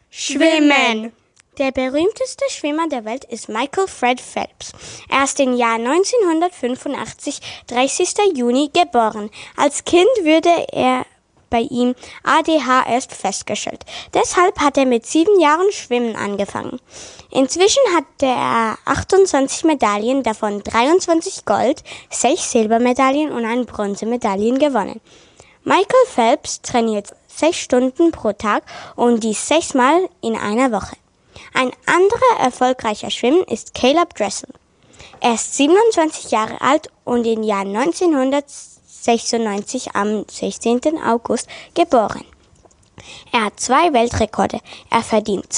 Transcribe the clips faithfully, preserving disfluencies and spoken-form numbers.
Schwimmen. Der berühmteste Schwimmer der Welt ist Michael Fred Phelps. Er ist im Jahr neunzehnhundertfünfundachtzig, dreißigsten Juni, geboren. Als Kind wurde er bei ihm A D H S festgestellt. Deshalb hat er mit sieben Jahren Schwimmen angefangen. Inzwischen hat er achtundzwanzig Medaillen, davon dreiundzwanzig Gold, sechs Silbermedaillen und eine Bronzemedaille gewonnen. Michael Phelps trainiert sechs Stunden pro Tag und dies sechsmal in einer Woche. Ein anderer erfolgreicher Schwimmer ist Caleb Dressel. Er ist siebenundzwanzig Jahre alt und im Jahr neunzehnhundertsechsundneunzig am sechzehnten August geboren. Er hat zwei Weltrekorde. Er verdient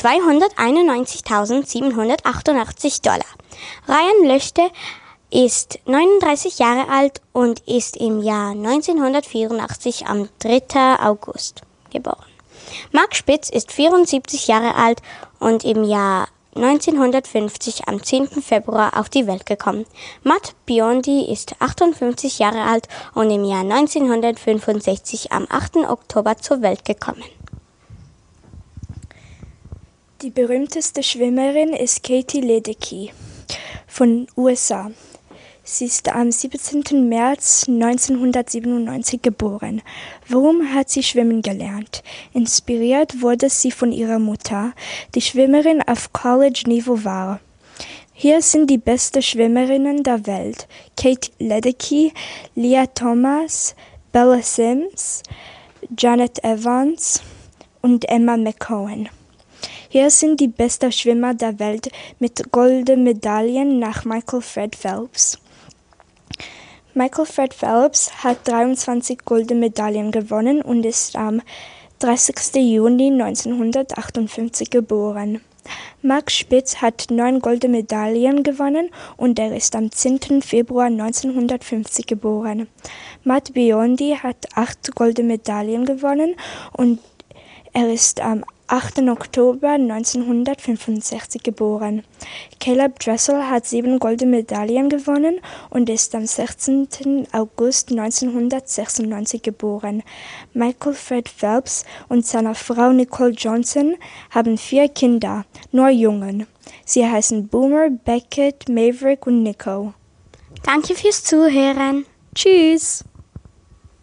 zweihunderteinundneunzigtausendsiebenhundertachtundachtzig Dollar. Ryan Lochte ist neununddreißig Jahre alt und ist im Jahr neunzehnhundertvierundachtzig am dritten August geboren. Mark Spitz ist vierundsiebzig Jahre alt und im Jahr neunzehnhundertfünfzig am zehnten Februar auf die Welt gekommen. Matt Biondi ist achtundfünfzig Jahre alt und im Jahr neunzehnhundertfünfundsechzig am achten Oktober zur Welt gekommen. Die berühmteste Schwimmerin ist Katie Ledecky von U S A. Sie ist am siebzehnten März neunzehnhundertsiebenundneunzig geboren. Warum hat sie schwimmen gelernt? Inspiriert wurde sie von ihrer Mutter, die Schwimmerin auf College-Niveau war. Hier sind die besten Schwimmerinnen der Welt: Katie Ledecky, Lia Thomas, Bella Sims, Janet Evans und Emma McKeown. Hier sind die besten Schwimmer der Welt mit Goldmedaillen nach Michael Fred Phelps. Michael Fred Phelps hat dreiundzwanzig Goldmedaillen gewonnen und ist am dreißigsten Juni neunzehnhundertachtundfünfzig geboren. Mark Spitz hat neun Goldmedaillen gewonnen und er ist am zehnten Februar neunzehnhundertfünfzig geboren. Matt Biondi hat acht Goldmedaillen gewonnen und er ist am achten Oktober neunzehnhundertfünfundsechzig geboren. Caleb Dressel hat sieben Goldmedaillen gewonnen und ist am sechzehnten August neunzehnhundertsechsundneunzig geboren. Michael Fred Phelps und seine Frau Nicole Johnson haben vier Kinder, nur Jungen. Sie heißen Boomer, Beckett, Maverick und Nico. Danke fürs Zuhören. Tschüss!